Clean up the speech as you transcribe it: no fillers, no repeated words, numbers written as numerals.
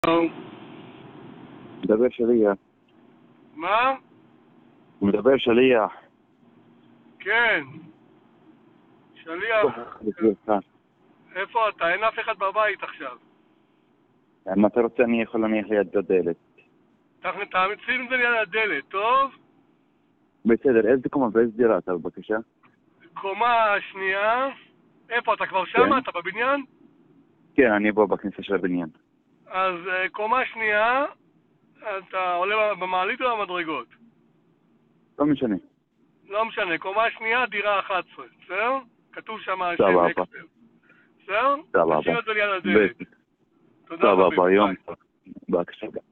מדבר שליח. מה? מדבר שליח. כן. שליח. איפה אתה? אין אף אחד בבית עכשיו. אם אתה רוצה אני יכול להניח ליד הדלת. תשים את זה ליד הדלת, טוב? בסדר, איזה קומה ואיזה דירה אתה בבקשה? קומה שנייה. איפה אתה כבר שמה? אתה בבניין? כן, אני פה בכניסה של הבניין. אז קומה שנייה, אתה עולה במעלית או במדרגות? לא משנה. לא משנה, קומה שנייה, דירה 11, בסדר? כתוב שם שם סבבה. אקסל. בסדר? סבבה. תשאיר את זה ליד הדלת. תודה סבבה, רבה. יום טוב. בבקשה.